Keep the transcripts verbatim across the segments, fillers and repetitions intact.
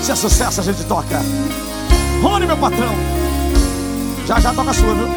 Se é sucesso a gente toca. Rony, meu patrão. Já já toca a sua, viu?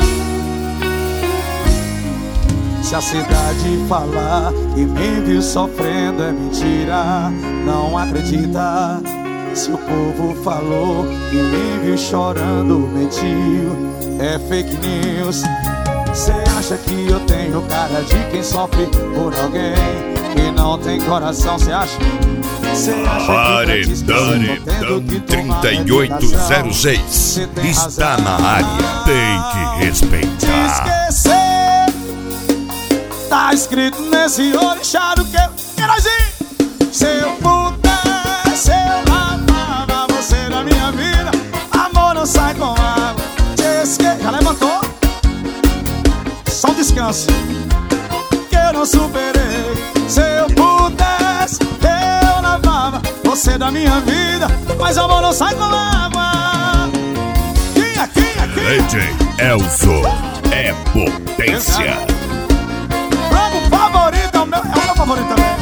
Se a cidade falar que me viu sofrendo é mentira, não acredita. Se o povo falou que me viu chorando, mentiu, é fake news. Cê acha que eu tenho cara de quem sofre por alguém que não tem coração? Cê acha? Cê acha Paredão trinta e oito zero seis está na área, tem que respeitar. Esquecer, tá escrito nesse orixá do que eu quero agir. Se eu pudesse, eu lavava você da minha vida. Amor não sai com água. Te esquecer, já levantou? Só um descanso que eu não superei. Se eu pudesse, eu lavava você da minha vida, mas amor não sai com água. Quem aqui, aqui? D J Elzo é potência. Vamos, favorito, é o meu, é o meu favorito também.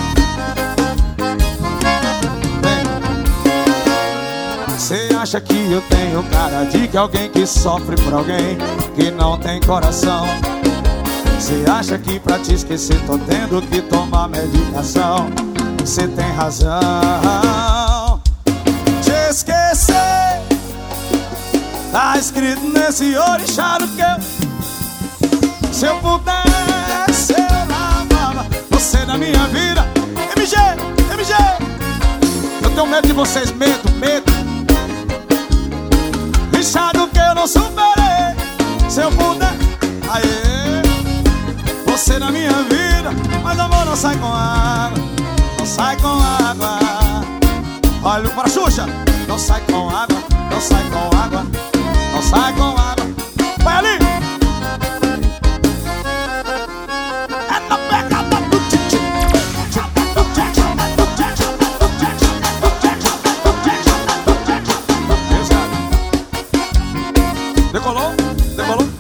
Você acha que eu tenho cara de que alguém que sofre por alguém que não tem coração? Você acha que pra te esquecer tô tendo que tomar medicação? Você tem razão. Te esquecer tá escrito nesse orixá do que eu. Se eu pudesse, eu lavava você da minha vida. M G, M G, eu tenho medo de vocês, medo, medo. Richado que eu não superei. Se eu puder, aê, você na minha vida, mas amor não sai com água, não sai com água. Olha para a Xuxa, não sai com água, não sai com água, não sai com água. Vai ali. É na pegada do titi. Decolou, decolou.